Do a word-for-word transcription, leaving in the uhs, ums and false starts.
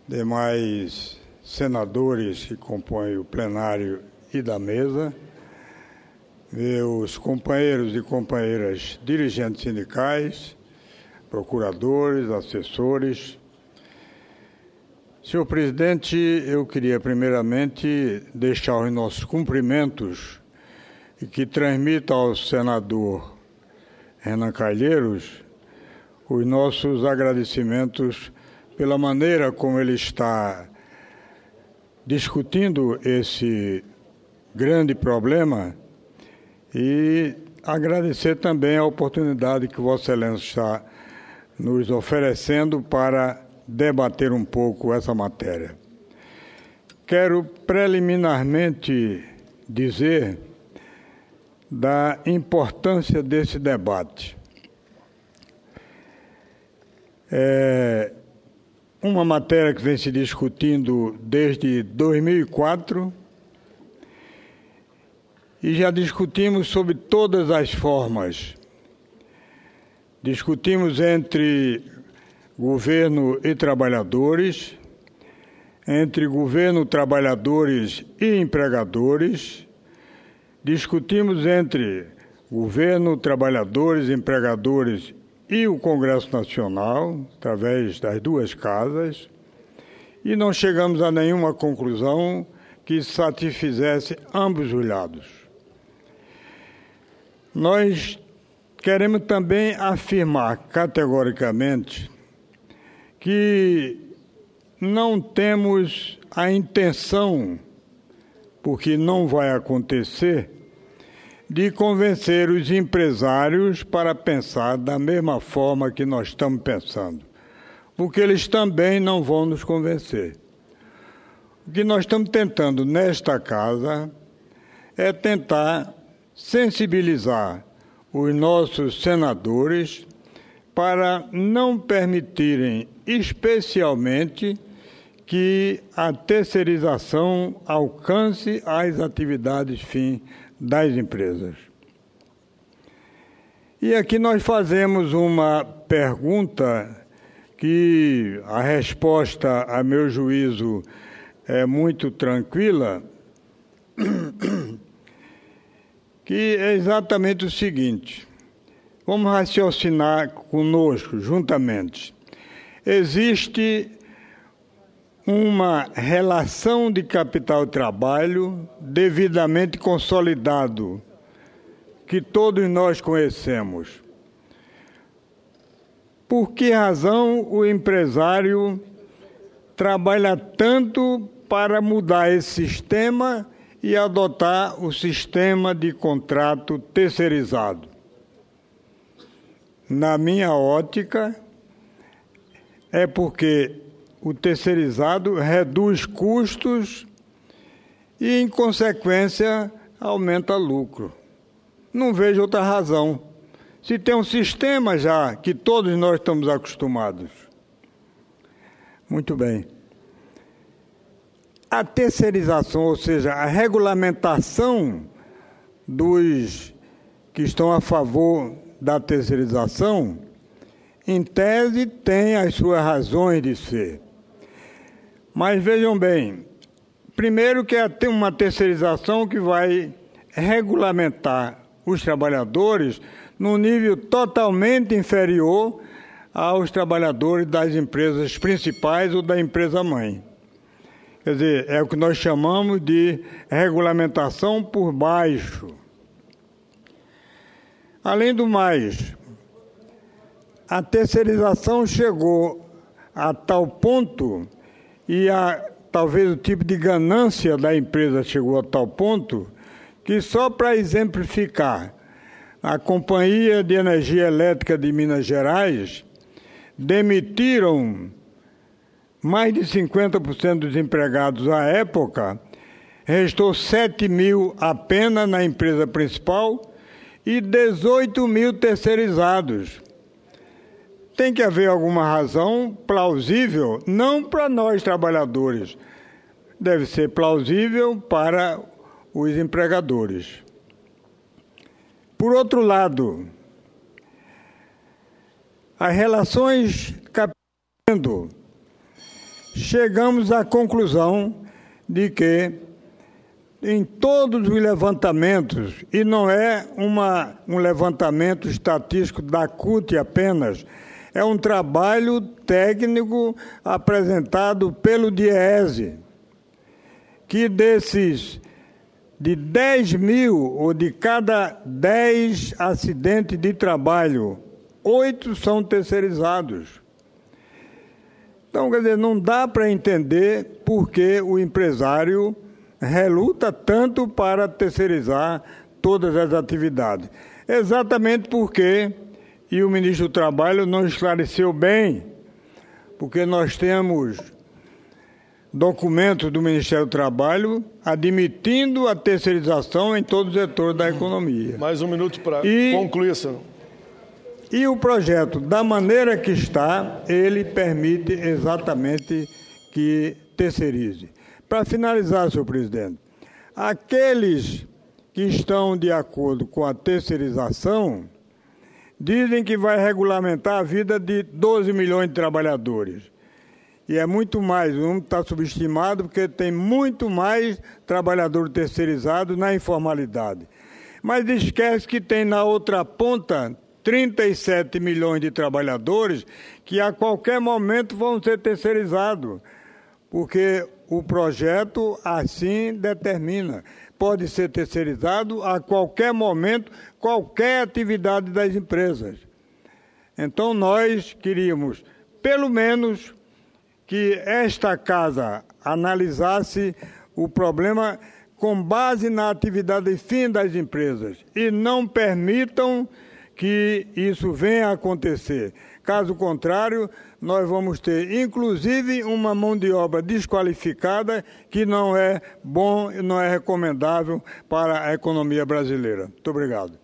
demais senadores que compõem o plenário e da mesa, meus companheiros e companheiras dirigentes sindicais, procuradores, assessores. Senhor presidente, eu queria primeiramente deixar os nossos cumprimentos e que transmita ao senador Renan Calheiros os nossos agradecimentos pela maneira como ele está discutindo esse grande problema e agradecer também a oportunidade que Vossa Excelência está nos oferecendo para debater um pouco essa matéria. Quero preliminarmente dizer da importância desse debate. É uma matéria que vem se discutindo desde dois mil e quatro e já discutimos sobre todas as formas. Discutimos entre governo e trabalhadores, entre governo, trabalhadores e empregadores. Discutimos entre governo, trabalhadores, empregadores e o Congresso Nacional, através das duas casas, e não chegamos a nenhuma conclusão que satisfizesse ambos os lados. Nós queremos também afirmar categoricamente que não temos a intenção, porque não vai acontecer, de convencer os empresários para pensar da mesma forma que nós estamos pensando, porque eles também não vão nos convencer. O que nós estamos tentando nesta casa é tentar sensibilizar os nossos senadores para não permitirem, especialmente, que a terceirização alcance as atividades fim das empresas. E aqui nós fazemos uma pergunta que a resposta, a meu juízo, é muito tranquila, que é exatamente o seguinte: vamos raciocinar conosco, juntamente. Existe uma relação de capital e trabalho devidamente consolidado, que todos nós conhecemos. Por que razão o empresário trabalha tanto para mudar esse sistema e adotar o sistema de contrato terceirizado? Na minha ótica, é porque o terceirizado reduz custos e, em consequência, aumenta lucro. Não vejo outra razão. Se tem um sistema já que todos nós estamos acostumados. Muito bem. A terceirização, ou seja, a regulamentação dos que estão a favor da terceirização, em tese, tem as suas razões de ser. Mas vejam bem, primeiro que tem uma terceirização que vai regulamentar os trabalhadores num nível totalmente inferior aos trabalhadores das empresas principais ou da empresa-mãe. Quer dizer, é o que nós chamamos de regulamentação por baixo. Além do mais, a terceirização chegou a tal ponto, e a, talvez o tipo de ganância da empresa chegou a tal ponto, que só para exemplificar, a Companhia de Energia Elétrica de Minas Gerais demitiram mais de cinquenta por cento dos empregados à época, restou sete mil apenas na empresa principal e dezoito mil terceirizados. Tem que haver alguma razão plausível, não para nós trabalhadores, deve ser plausível para os empregadores. Por outro lado, as relações capital chegamos à conclusão de que em todos os levantamentos, e não é uma, um levantamento estatístico da C U T apenas, é um trabalho técnico apresentado pelo DIEESE, que desses, de dez mil, ou de cada dez acidentes de trabalho, oito são terceirizados. Então, quer dizer, não dá para entender por que o empresário reluta tanto para terceirizar todas as atividades. Exatamente porque, e o ministro do Trabalho não esclareceu bem, porque nós temos documentos do Ministério do Trabalho admitindo a terceirização em todos os setores da economia. Mais um minuto para concluir, senhor. E o projeto, da maneira que está, ele permite exatamente que terceirize. Para finalizar, senhor presidente, aqueles que estão de acordo com a terceirização dizem que vai regulamentar a vida de doze milhões de trabalhadores. E é muito mais, o número está subestimado porque tem muito mais trabalhadores terceirizados na informalidade. Mas esquece que tem na outra ponta trinta e sete milhões de trabalhadores que a qualquer momento vão ser terceirizados, porque o projeto assim determina. Pode ser terceirizado a qualquer momento, qualquer atividade das empresas. Então, nós queríamos, pelo menos, que esta casa analisasse o problema com base na atividade fim das empresas e não permitam que isso venha a acontecer. Caso contrário, nós vamos ter, inclusive, uma mão de obra desqualificada que não é bom e não é recomendável para a economia brasileira. Muito obrigado.